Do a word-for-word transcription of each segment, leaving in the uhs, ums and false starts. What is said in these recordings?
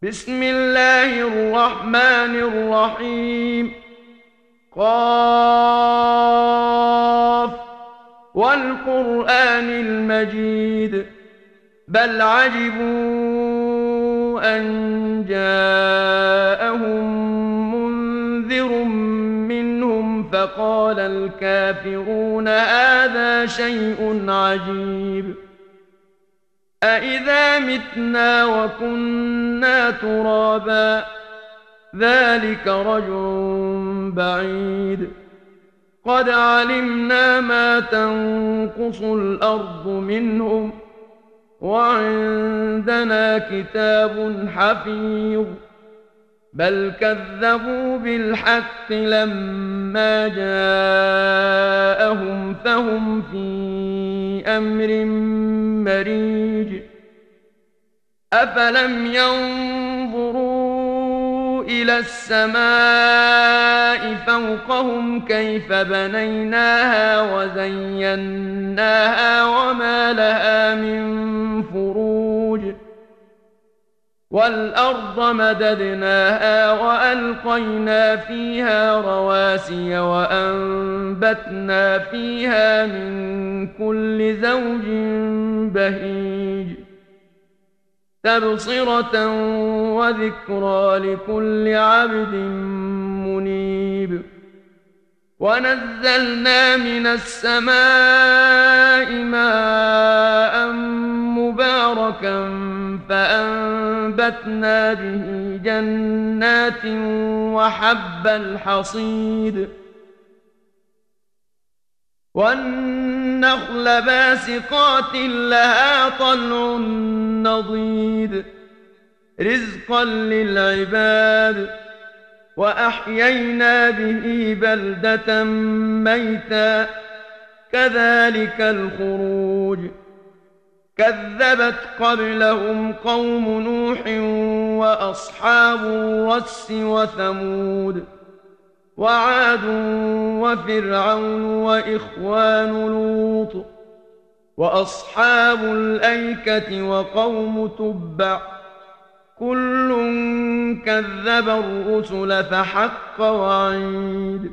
بسم الله الرحمن الرحيم. قاف والقرآن المجيد بل عجبوا أن جاءهم منذر منهم فقال الكافرون هذا شيء عجيب أإذا متنا وكنا ترابا ذلك رجع بعيد قد علمنا ما تنقص الأرض منهم وعندنا كتاب حفيظ بل كذبوا بالحق لما جاءهم فهم في أمر مريج أفلم ينظروا إلى السماء فوقهم كيف بنيناها وزيناها وما لها من فروج والأرض مددناها وألقينا فيها رواسي وأنبتنا فيها من كل زوج بهيج تبصرة وذكرى لكل عبد منيب ونزلنا من السماء ماء مباركا فأنبتنا به جنات وحب الحصيد والنخل باسقات لها طلع نضيد رزقا للعباد وأحيينا به بلدة ميتا كذلك الخروج كذبت قبلهم قوم نوح وأصحاب الرس وثمود وعاد وفرعون وإخوان لوط وأصحاب الأيكة وقوم تبع كل كذب الرسل فحق وعيد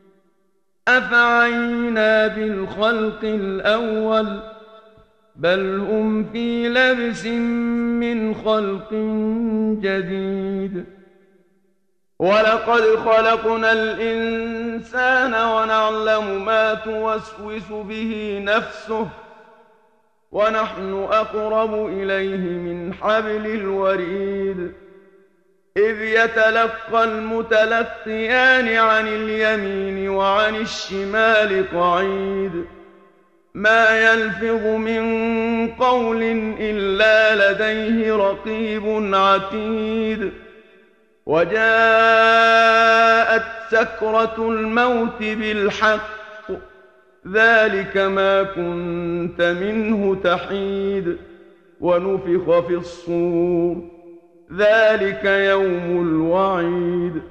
أفعينا بالخلق الأول بل هم في لبس من خلق جديد ولقد خلقنا الإنسان ونعلم ما توسوس به نفسه ونحن أقرب إليه من حبل الوريد إذ يتلقى المتلقيان عن اليمين وعن الشمال قعيد ما يلفظ من قول إلا لديه رقيب عتيد وجاءت سكرة الموت بالحق ذلك ما كنت منه تحيد ونفخ في الصور ذلك يوم الوعيد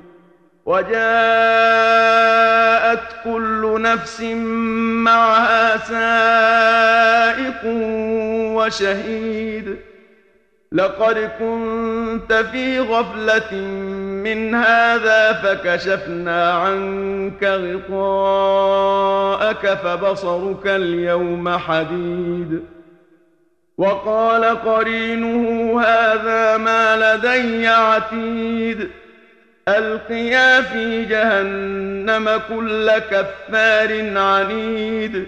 وجاءت كل نفس معها سائق وشهيد لقد كنت في غفلة من هذا فكشفنا عنك غطاءك فبصرك اليوم حديد وقال قرينه هذا ما لدي عتيد ألقيا في جهنم كل كفار عنيد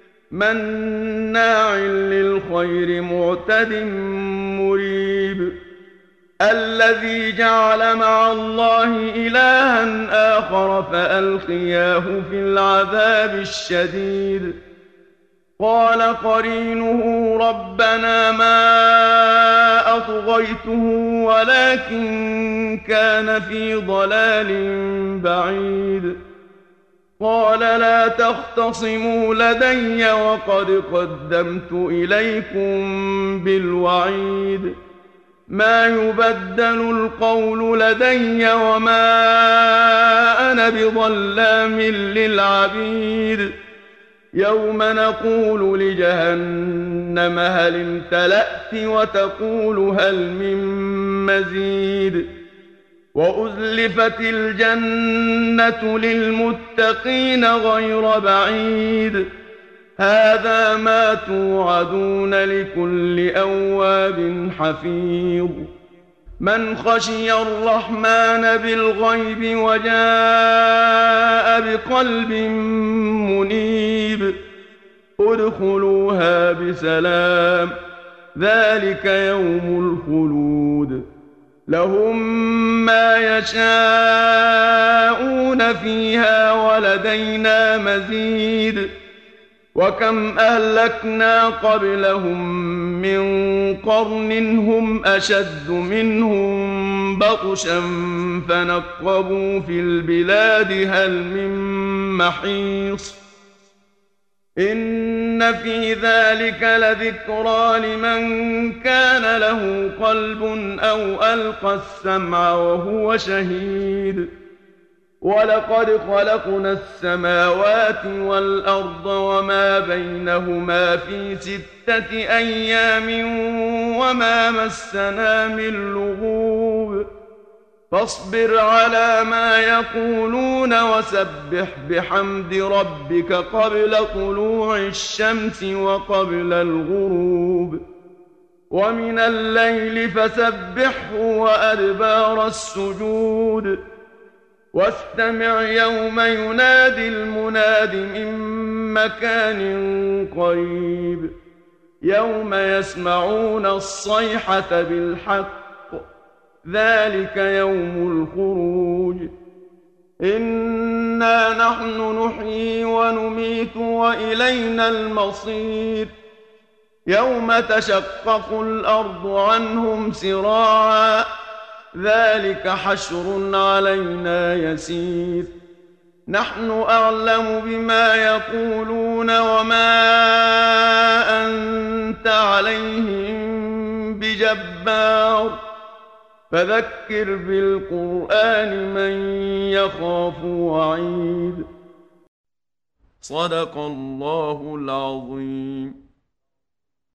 مناع للخير معتد مريب الذي جعل مع الله إلها آخر فألقياه في العذاب الشديد قال قرينه ربنا ما أطغيته ولكن كان في ضلال بعيد قال لا تختصموا لدي وقد قدمت إليكم بالوعيد ما يبدل القول لدي وما أنا بظلام للعبيد يوم نقول لجهنم هل امتلأت وتقول هل من مزيد وأزلفت الجنة للمتقين غير بعيد هذا ما توعدون لكل أواب حفيظ من خشي الرحمن بالغيب وجاء بقلب منيب ادخلوها بسلام ذلك يوم الخلود لهم ما يشاءون فيها ولدينا مزيد وكم أهلكنا قبلهم من قرن هم أشد منهم بطشا فنقبوا في البلاد هل من محيص إن في ذلك لذكرى لمن كان له قلب أو ألقى السمع وهو شهيد ولقد خلقنا السماوات والأرض وما بينهما في ستة أيام وما مسنا من لغوب فاصبر على ما يقولون وسبح بحمد ربك قبل طلوع الشمس وقبل الغروب ومن الليل فسبحه وأدبار السجود واستمع يوم ينادي المناد من مكان قريب يوم يسمعون الصيحة بالحق ذلك يوم الخروج إنا نحن نحيي ونميت وإلينا المصير يوم تشقق الأرض عنهم سراعا ذلك حشر علينا يسير نحن أعلم بما يقولون وما أنت عليهم بجبار فذكر بالقرآن من يخاف وعيد صدق الله العظيم.